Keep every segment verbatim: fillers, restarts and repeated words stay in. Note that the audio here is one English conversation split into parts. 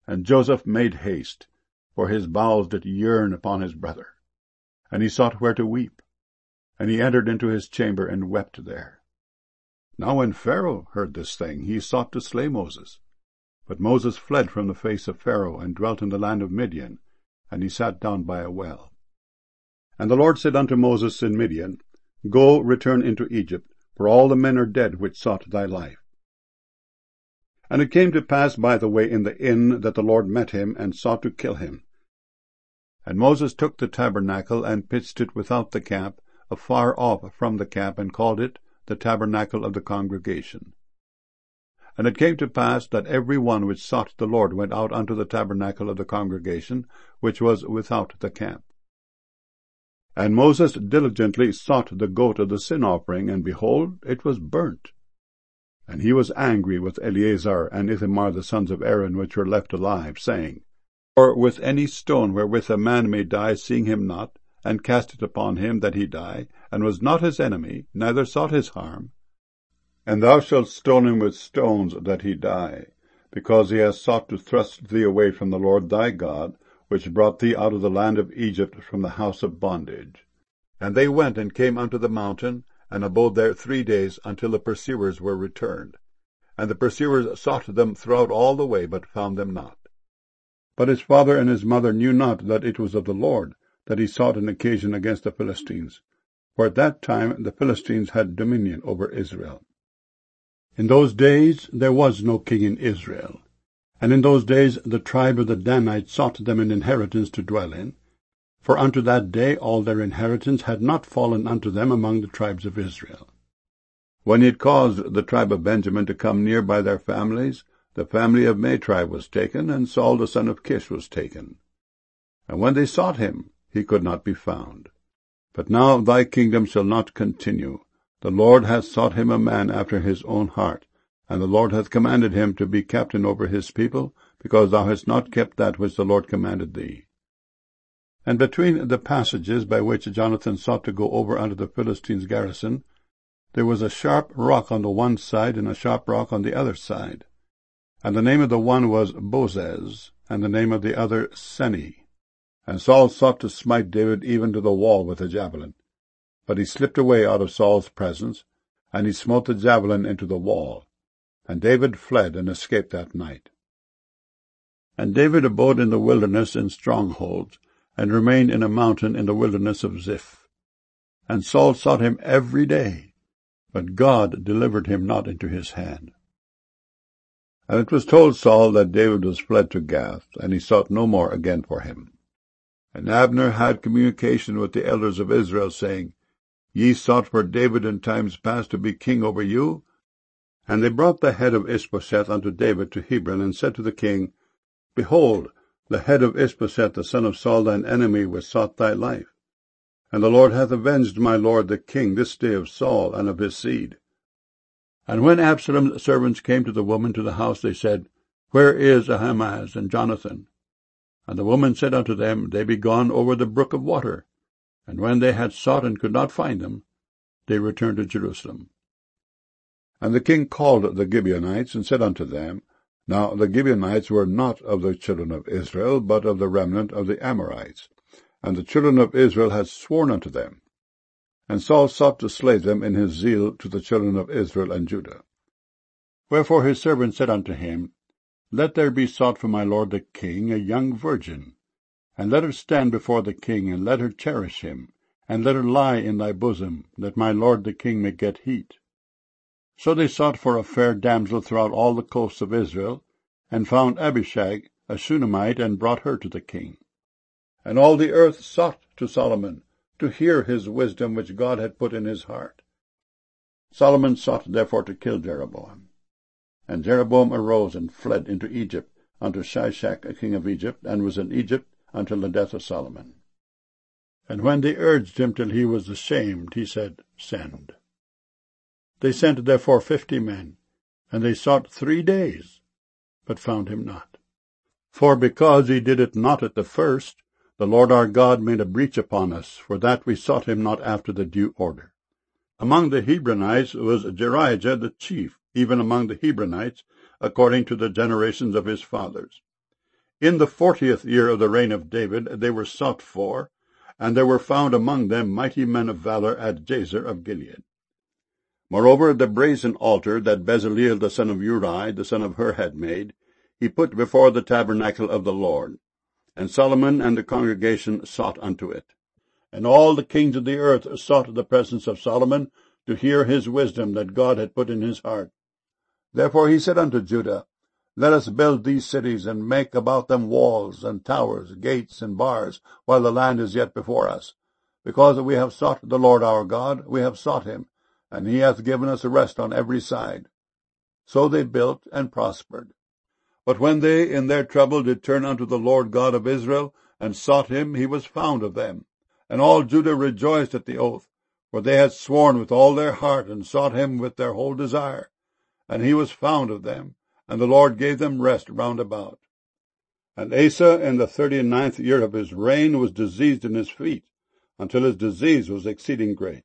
And Joseph made haste, for his bowels did yearn upon his brother. And he sought where to weep. And he entered into his chamber, and wept there. Now when Pharaoh heard this thing, he sought to slay Moses. But Moses fled from the face of Pharaoh, and dwelt in the land of Midian, and he sat down by a well. And the Lord said unto Moses in Midian, Go, return into Egypt, for all the men are dead which sought thy life. And it came to pass by the way in the inn, that the Lord met him, and sought to kill him. And Moses took the tabernacle, and pitched it without the camp, afar off from the camp, and called it the tabernacle of the congregation. And it came to pass that every one which sought the Lord went out unto the tabernacle of the congregation, which was without the camp. And Moses diligently sought the goat of the sin offering, and behold, it was burnt. And he was angry with Eleazar and Ithamar the sons of Aaron, which were left alive, saying, Or with any stone wherewith a man may die, seeing him not, and cast it upon him that he die, and was not his enemy, neither sought his harm. And thou shalt stone him with stones that he die, because he has sought to thrust thee away from the Lord thy God, which brought thee out of the land of Egypt from the house of bondage. And they went and came unto the mountain, and abode there three days, until the pursuers were returned. And the pursuers sought them throughout all the way, but found them not. But his father and his mother knew not that it was of the Lord, that he sought an occasion against the Philistines. For at that time the Philistines had dominion over Israel. In those days there was no king in Israel. And in those days the tribe of the Danites sought them an inheritance to dwell in. For unto that day all their inheritance had not fallen unto them among the tribes of Israel. When he had caused the tribe of Benjamin to come near by their families, the family of Matri was taken, and Saul the son of Kish was taken. And when they sought him, he could not be found. But now thy kingdom shall not continue. The Lord hath sought him a man after his own heart, and the Lord hath commanded him to be captain over his people, because thou hast not kept that which the Lord commanded thee. And between the passages by which Jonathan sought to go over unto the Philistines' garrison, there was a sharp rock on the one side, and a sharp rock on the other side. And the name of the one was Bozez, and the name of the other Seni. And Saul sought to smite David even to the wall with a javelin. But he slipped away out of Saul's presence, and he smote the javelin into the wall. And David fled and escaped that night. And David abode in the wilderness in strongholds, and remained in a mountain in the wilderness of Ziph. And Saul sought him every day, but God delivered him not into his hand. And it was told Saul that David was fled to Gath, and he sought no more again for him. And Abner had communication with the elders of Israel, saying, Ye sought for David in times past to be king over you? And they brought the head of Ishbosheth unto David to Hebron, and said to the king, Behold, the head of Ishbosheth the son of Saul thine enemy, which sought thy life. And the Lord hath avenged my lord the king this day of Saul and of his seed. And when Absalom's servants came to the woman to the house, they said, Where is Ahimaaz and Jonathan? And the woman said unto them, They be gone over the brook of water. And when they had sought and could not find them, they returned to Jerusalem. And the king called the Gibeonites, and said unto them, Now the Gibeonites were not of the children of Israel, but of the remnant of the Amorites. And the children of Israel had sworn unto them. And Saul sought to slay them in his zeal to the children of Israel and Judah. Wherefore his servant said unto him, Let there be sought for my lord the king a young virgin, and let her stand before the king, and let her cherish him, and let her lie in thy bosom, that my lord the king may get heat. So they sought for a fair damsel throughout all the coasts of Israel, and found Abishag, a Shunammite, and brought her to the king. And all the earth sought to Solomon, to hear his wisdom which God had put in his heart. Solomon sought therefore to kill Jeroboam. And Jeroboam arose and fled into Egypt, unto Shishak king of Egypt, and was in Egypt until the death of Solomon. And when they urged him till he was ashamed, he said, Send. They sent therefore fifty men, and they sought three days, but found him not. For because he did it not at the first, the Lord our God made a breach upon us, for that we sought him not after the due order. Among the Hebronites was Jerijah the chief, even among the Hebronites, according to the generations of his fathers. In the fortieth year of the reign of David they were sought for, and there were found among them mighty men of valor at Jazer of Gilead. Moreover, the brazen altar that Bezaleel the son of Uri, the son of Hur, had made, he put before the tabernacle of the Lord. And Solomon and the congregation sought unto it. And all the kings of the earth sought the presence of Solomon, to hear his wisdom that God had put in his heart. Therefore he said unto Judah, Let us build these cities, and make about them walls, and towers, gates, and bars, while the land is yet before us. Because we have sought the Lord our God, we have sought him, and he hath given us rest on every side. So they built and prospered. But when they in their trouble did turn unto the Lord God of Israel, and sought him, he was found of them. And all Judah rejoiced at the oath, for they had sworn with all their heart, and sought him with their whole desire. And he was found of them, and the Lord gave them rest round about. And Asa in the thirty and ninth year of his reign was diseased in his feet, until his disease was exceeding great.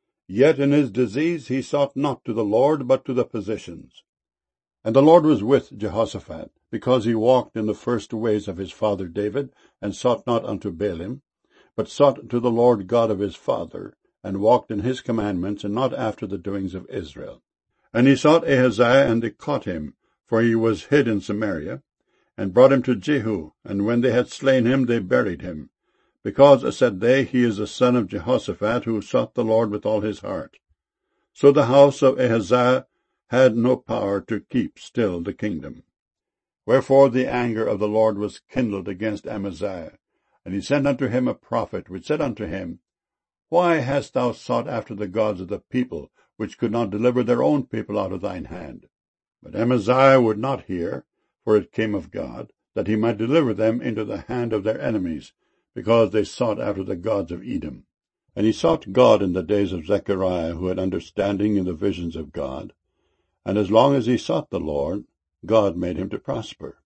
Yet in his disease he sought not to the Lord, but to the physicians. And the Lord was with Jehoshaphat, because he walked in the first ways of his father David, and sought not unto Baalim, but sought to the Lord God of his father, and walked in his commandments, and not after the doings of Israel. And he sought Ahaziah, and they caught him, for he was hid in Samaria, and brought him to Jehu, and when they had slain him, they buried him. Because, said they, he is the son of Jehoshaphat, who sought the Lord with all his heart. So the house of Ahaziah had no power to keep still the kingdom. Wherefore the anger of the Lord was kindled against Amaziah, and he sent unto him a prophet, which said unto him, Why hast thou sought after the gods of the people, which could not deliver their own people out of thine hand? But Amaziah would not hear, for it came of God, that he might deliver them into the hand of their enemies, because they sought after the gods of Edom. And he sought God in the days of Zechariah, who had understanding in the visions of God. And as long as he sought the Lord, God made him to prosper.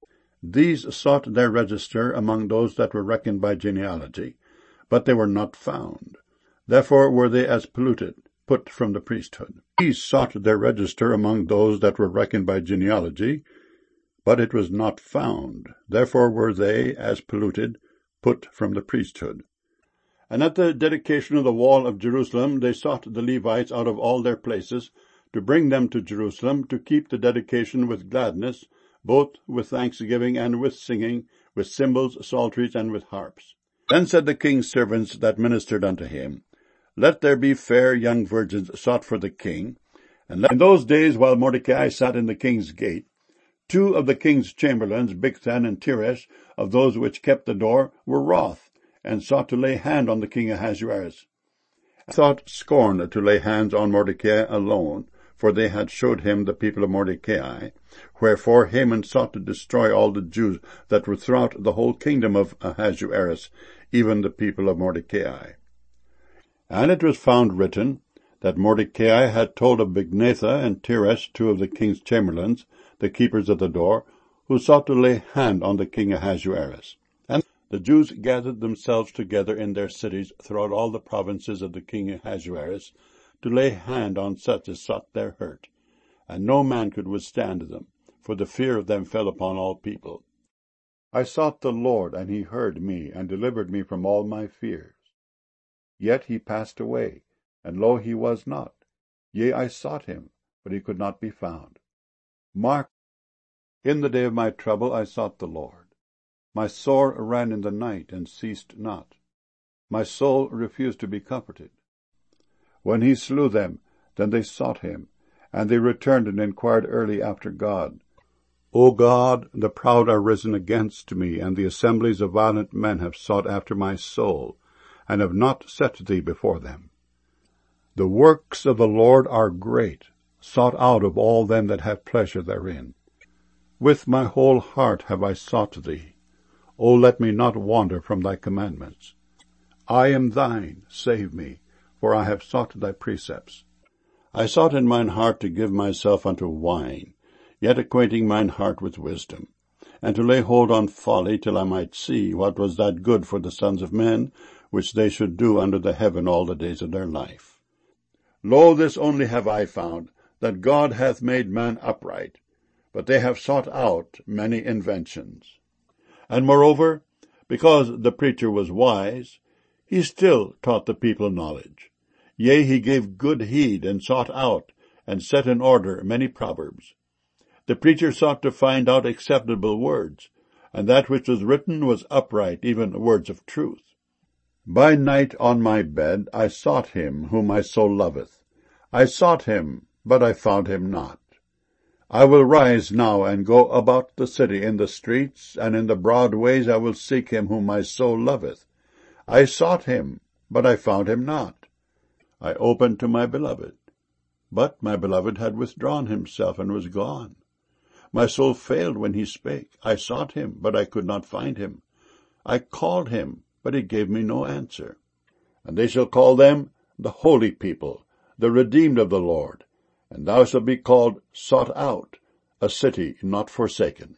These sought their register among those that were reckoned by genealogy, but they were not found. Therefore were they as polluted, put from the priesthood. These sought their register among those that were reckoned by genealogy, but it was not found. Therefore were they as polluted, put from the priesthood. And at the dedication of the wall of Jerusalem they sought the Levites out of all their places, to bring them to Jerusalem, to keep the dedication with gladness, both with thanksgiving and with singing, with cymbals, psalteries, and with harps. Then said the king's servants that ministered unto him, Let there be fair young virgins sought for the king. And let in those days, while Mordecai sat in the king's gate, two of the king's chamberlains, Bigthan and Teresh, of those which kept the door, were wroth, and sought to lay hand on the king Ahasuerus. And thought scorn to lay hands on Mordecai alone, for they had showed him the people of Mordecai. Wherefore Haman sought to destroy all the Jews that were throughout the whole kingdom of Ahasuerus, even the people of Mordecai. And it was found written that Mordecai had told of Bigthan and Teresh, two of the king's chamberlains, the keepers of the door, who sought to lay hand on the king Ahasuerus. And the Jews gathered themselves together in their cities throughout all the provinces of the king Ahasuerus, to lay hand on such as sought their hurt. And no man could withstand them, for the fear of them fell upon all people. I sought the Lord, and he heard me, and delivered me from all my fears. Yet he passed away, and lo, he was not. Yea, I sought him, but he could not be found. Mark, in the day of my trouble I sought the Lord. My sore ran in the night, and ceased not. My soul refused to be comforted. When he slew them, then they sought him, and they returned and inquired early after God. O God, the proud are risen against me, and the assemblies of violent men have sought after my soul, and have not set thee before them. The works of the Lord are great, sought out of all them that have pleasure therein. With my whole heart have I sought thee. O let me not wander from thy commandments. I am thine, save me, for I have sought thy precepts. I sought in mine heart to give myself unto wine, yet acquainting mine heart with wisdom, and to lay hold on folly, till I might see what was that good for the sons of men, which they should do under the heaven all the days of their life. Lo, this only have I found, that God hath made man upright, but they have sought out many inventions. And moreover, because the preacher was wise, he still taught the people knowledge. Yea, he gave good heed, and sought out, and set in order many proverbs. The preacher sought to find out acceptable words, and that which was written was upright, even words of truth. By night on my bed I sought him whom my soul loveth. I sought him, but I found him not. I will rise now and go about the city in the streets, and in the broad ways I will seek him whom my soul loveth. I sought him, but I found him not. I opened to my beloved, but my beloved had withdrawn himself and was gone. My soul failed when he spake. I sought him, but I could not find him. I called him, but he gave me no answer. And they shall call them the holy people, the redeemed of the Lord. And thou shalt be called sought out, a city not forsaken.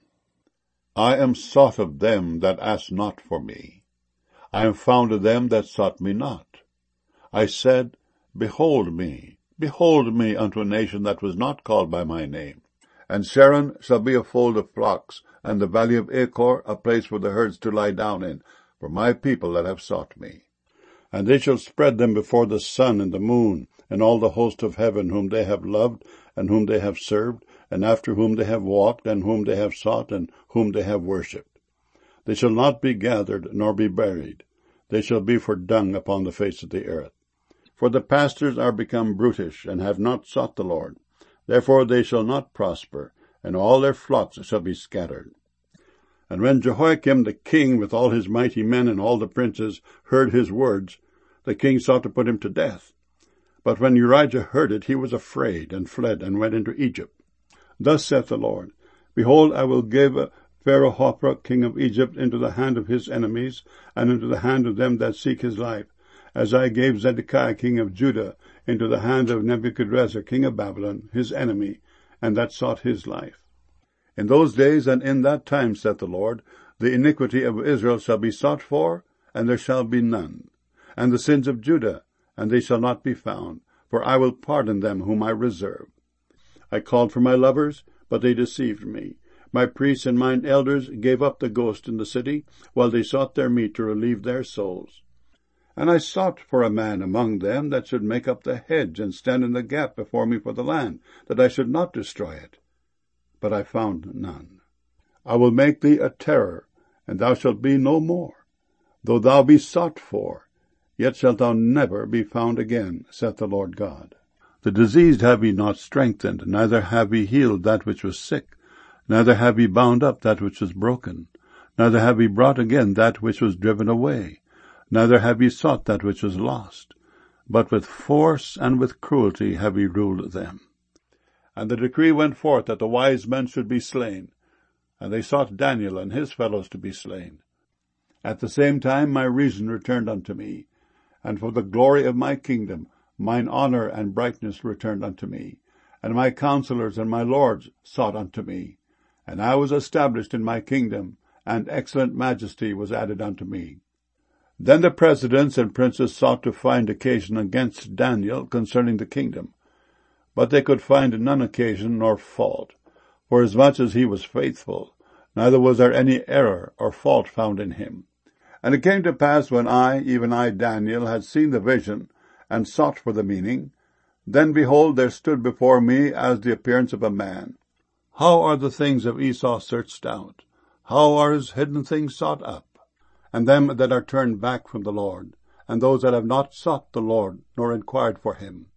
I am sought of them that asked not for me. I am found of them that sought me not. I said, Behold me, behold me unto a nation that was not called by my name. And Sharon shall be a fold of flocks, and the valley of Achor a place for the herds to lie down in, for my people that have sought me. And they shall spread them before the sun and the moon, and all the host of heaven, whom they have loved, and whom they have served, and after whom they have walked, and whom they have sought, and whom they have worshipped. They shall not be gathered, nor be buried. They shall be for dung upon the face of the earth. For the pastors are become brutish, and have not sought the Lord. Therefore they shall not prosper, and all their flocks shall be scattered. And when Jehoiakim the king, with all his mighty men and all the princes, heard his words, the king sought to put him to death. But when Urijah heard it, he was afraid, and fled, and went into Egypt. Thus saith the Lord, Behold, I will give Pharaoh Hophra, king of Egypt, into the hand of his enemies, and into the hand of them that seek his life, as I gave Zedekiah, king of Judah, into the hand of Nebuchadrezzar, king of Babylon, his enemy, and that sought his life. In those days and in that time, saith the Lord, the iniquity of Israel shall be sought for, and there shall be none, and the sins of Judah, and they shall not be found, for I will pardon them whom I reserve. I called for my lovers, but they deceived me. My priests and mine elders gave up the ghost in the city, while they sought their meat to relieve their souls. And I sought for a man among them that should make up the hedge and stand in the gap before me for the land, that I should not destroy it. But I found none. I will make thee a terror, and thou shalt be no more. Though thou be sought for, yet shalt thou never be found again, saith the Lord God. The diseased have ye not strengthened, neither have ye healed that which was sick, neither have ye bound up that which was broken, neither have ye brought again that which was driven away, neither have ye sought that which was lost, but with force and with cruelty have ye ruled them. And the decree went forth that the wise men should be slain, and they sought Daniel and his fellows to be slain. At the same time my reason returned unto me, and for the glory of my kingdom mine honour and brightness returned unto me, and my counselors and my lords sought unto me, and I was established in my kingdom, and excellent majesty was added unto me. Then the presidents and princes sought to find occasion against Daniel concerning the kingdom, but they could find none occasion nor fault, forasmuch as he was faithful, neither was there any error or fault found in him. And it came to pass, when I, even I Daniel, had seen the vision, and sought for the meaning, then behold, there stood before me as the appearance of a man. How are the things of Esau searched out? How are his hidden things sought up? And them that are turned back from the Lord, and those that have not sought the Lord, nor inquired for him.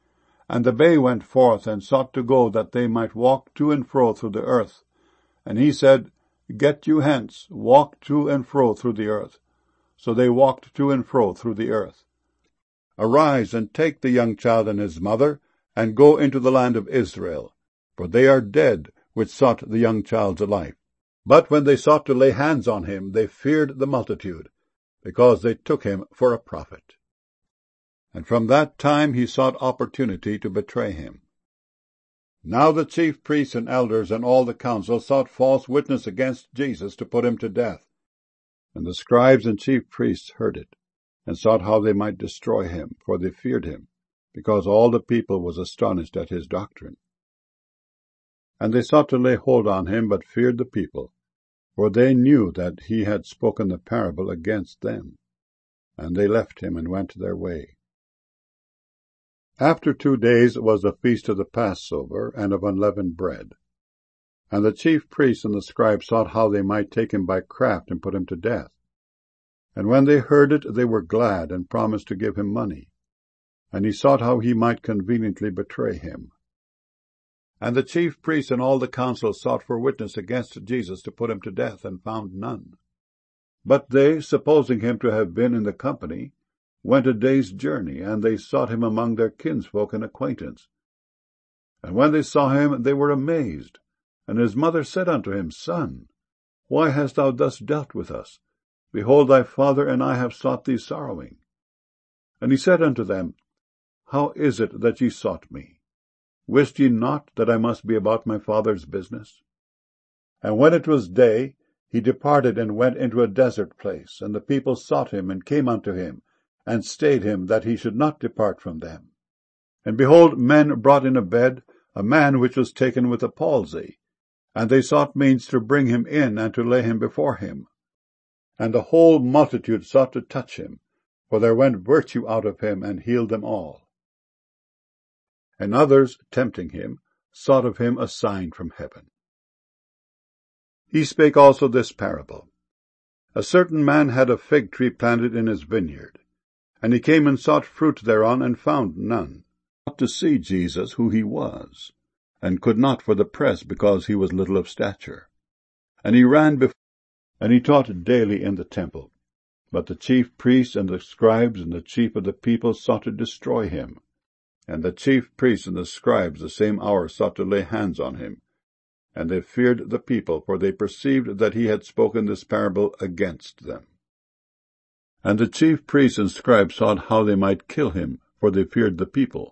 And the bay went forth, and sought to go, that they might walk to and fro through the earth. And he said, Get you hence, walk to and fro through the earth. So they walked to and fro through the earth. Arise, and take the young child and his mother, and go into the land of Israel, for they are dead which sought the young child's life. But when they sought to lay hands on him, they feared the multitude, because they took him for a prophet. And from that time he sought opportunity to betray him. Now the chief priests and elders and all the council sought false witness against Jesus to put him to death. And the scribes and chief priests heard it, and sought how they might destroy him, for they feared him, because all the people was astonished at his doctrine. And they sought to lay hold on him, but feared the people, for they knew that he had spoken the parable against them. And they left him and went their way. After two days was the feast of the Passover and of unleavened bread. And the chief priests and the scribes sought how they might take him by craft and put him to death. And when they heard it, they were glad, and promised to give him money. And he sought how he might conveniently betray him. And the chief priests and all the council sought for witness against Jesus to put him to death, and found none. But they, supposing him to have been in the company, went a day's journey, and they sought him among their kinsfolk and acquaintance. And when they saw him, they were amazed. And his mother said unto him, Son, why hast thou thus dealt with us? Behold, thy father and I have sought thee sorrowing. And he said unto them, How is it that ye sought me? Wist ye not that I must be about my father's business? And when it was day, he departed and went into a desert place, and the people sought him, and came unto him, and stayed him, that he should not depart from them. And behold, men brought in a bed a man which was taken with a palsy, and they sought means to bring him in, and to lay him before him. And the whole multitude sought to touch him, for there went virtue out of him, and healed them all. And others, tempting him, sought of him a sign from heaven. He spake also this parable. A certain man had a fig tree planted in his vineyard, and he came and sought fruit thereon, and found none. Not to see Jesus who he was, and could not for the press, because he was little of stature. And he ran before, and he taught daily in the temple. But the chief priests and the scribes and the chief of the people sought to destroy him. And the chief priests and the scribes the same hour sought to lay hands on him. And they feared the people, for they perceived that he had spoken this parable against them. And the chief priests and scribes sought how they might kill him, for they feared the people.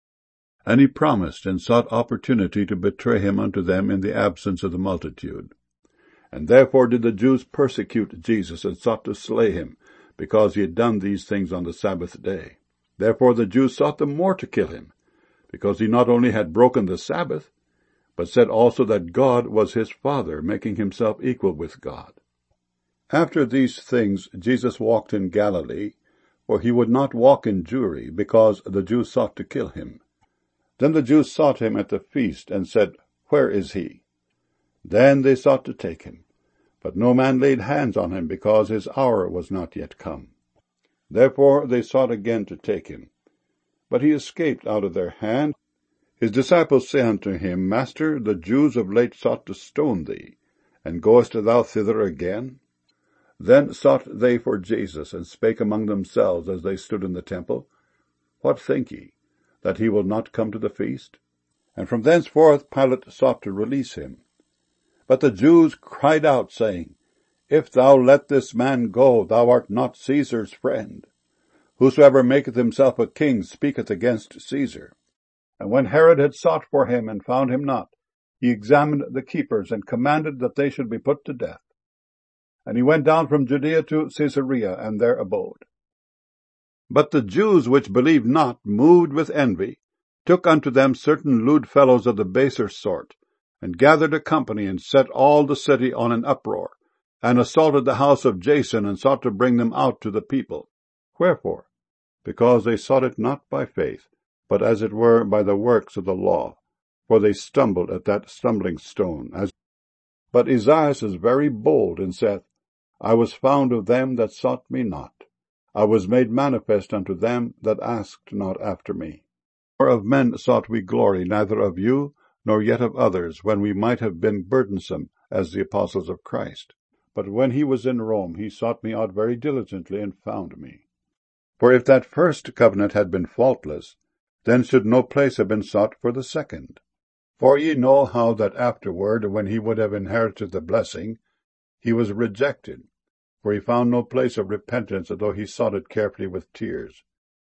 And he promised and sought opportunity to betray him unto them in the absence of the multitude. And therefore did the Jews persecute Jesus, and sought to slay him, because he had done these things on the Sabbath day. Therefore the Jews sought the more to kill him, because he not only had broken the Sabbath, but said also that God was his Father, making himself equal with God. After these things Jesus walked in Galilee, for he would not walk in Jewry, because the Jews sought to kill him. Then the Jews sought him at the feast, and said, Where is he? Then they sought to take him, but no man laid hands on him, because his hour was not yet come. Therefore they sought again to take him. But he escaped out of their hand. His disciples say unto him, Master, the Jews of late sought to stone thee, and goest thou thither again? Then sought they for Jesus, and spake among themselves as they stood in the temple, What think ye, that he will not come to the feast? And from thenceforth Pilate sought to release him. But the Jews cried out, saying, If thou let this man go, thou art not Caesar's friend. Whosoever maketh himself a king speaketh against Caesar. And when Herod had sought for him, and found him not, he examined the keepers, and commanded that they should be put to death. And he went down from Judea to Caesarea, and there abode. But the Jews which believed not, moved with envy, took unto them certain lewd fellows of the baser sort, and gathered a company, and set all the city on an uproar, and assaulted the house of Jason, and sought to bring them out to the people. Wherefore? Because they sought it not by faith, but as it were by the works of the law, for they stumbled at that stumbling stone. As But Esaias is very bold, and saith, I was found of them that sought me not. I was made manifest unto them that asked not after me. Nor of men sought we glory, neither of you, nor yet of others, when we might have been burdensome as the apostles of Christ. But when he was in Rome, he sought me out very diligently, and found me. For if that first covenant had been faultless, then should no place have been sought for the second. For ye know how that afterward, when he would have inherited the blessing, he was rejected, for he found no place of repentance, although he sought it carefully with tears.